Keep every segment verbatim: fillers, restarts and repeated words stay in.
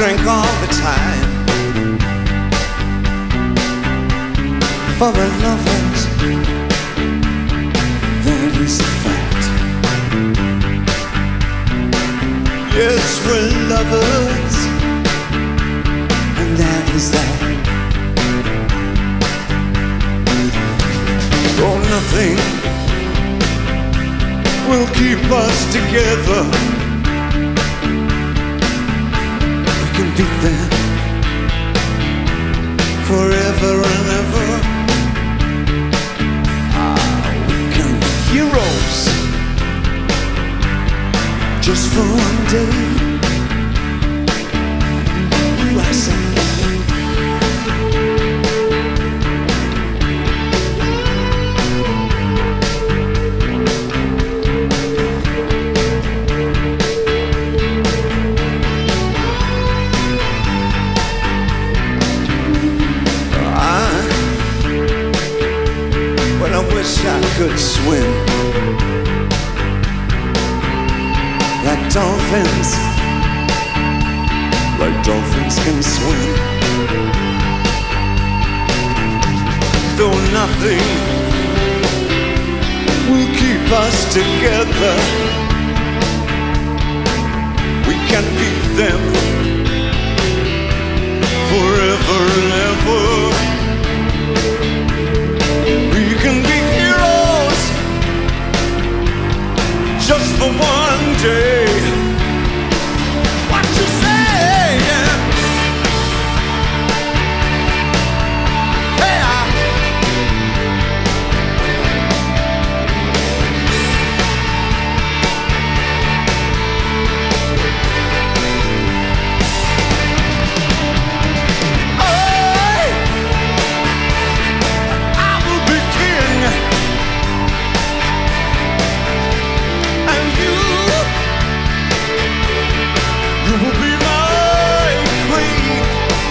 drink all the time for a lovers, that is a fact. Yes, we're lovers, and that is that. Oh, nothing will keep us together. We can beat them forever and ever. Ah, we can be heroes just for one day. Ooh, I say. I could swim like dolphins, like dolphins can swim. Though nothing will keep us together, we can beat them forever and ever. We can be just for one day. What you say? Hey, I oh, I will be king. You will be my queen.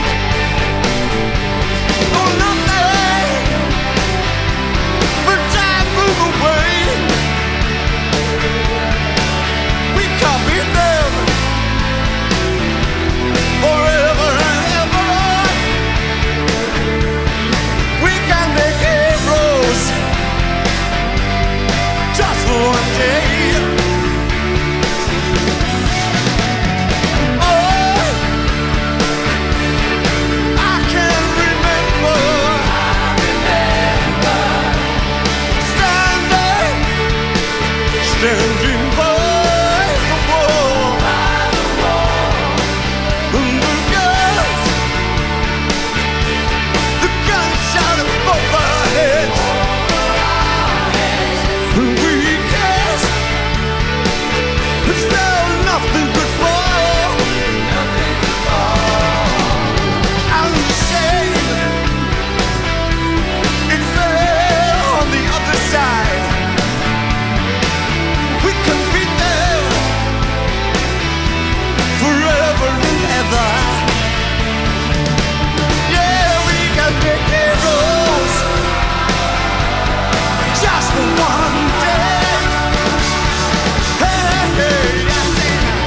Oh, nothing but time move away. We can't beat them forever and ever. We can make heroes just for one day. Standing by the wall, by the wall. And the guns, the guns shot above our heads, and we guessed as though nothing could fall, nothing could fall. And the shame, it fell on the other side. We can beat them forever and ever. Yeah, we can be heroes just for one day. Hey, hey, I say that.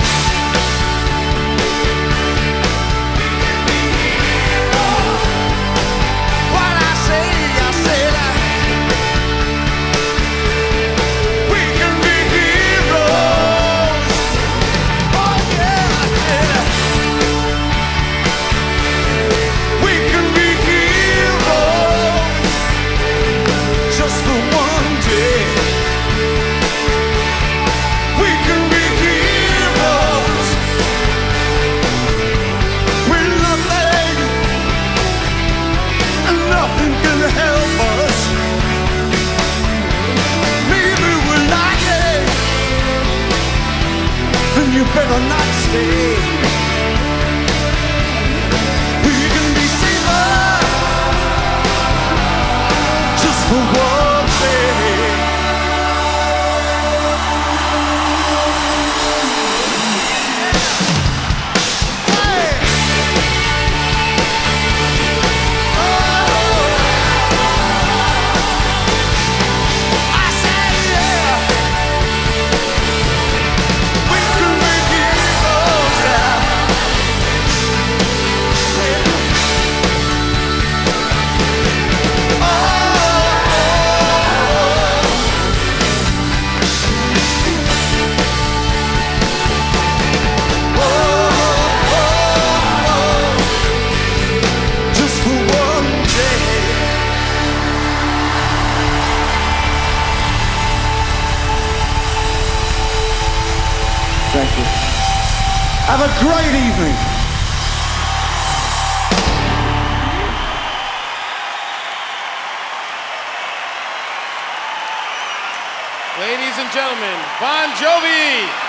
We can be heroes. What I say, I say that. We can be heroes. Oh yeah, I said that. We can be heroes just for one day. We can be heroes. We're nothing, and nothing can help us. Maybe we're lying, then you better not stay. We can be safer just for one day. Hey! Oh! I said yeah. We can be heroes. Have a great evening. Ladies and gentlemen, Bon Jovi!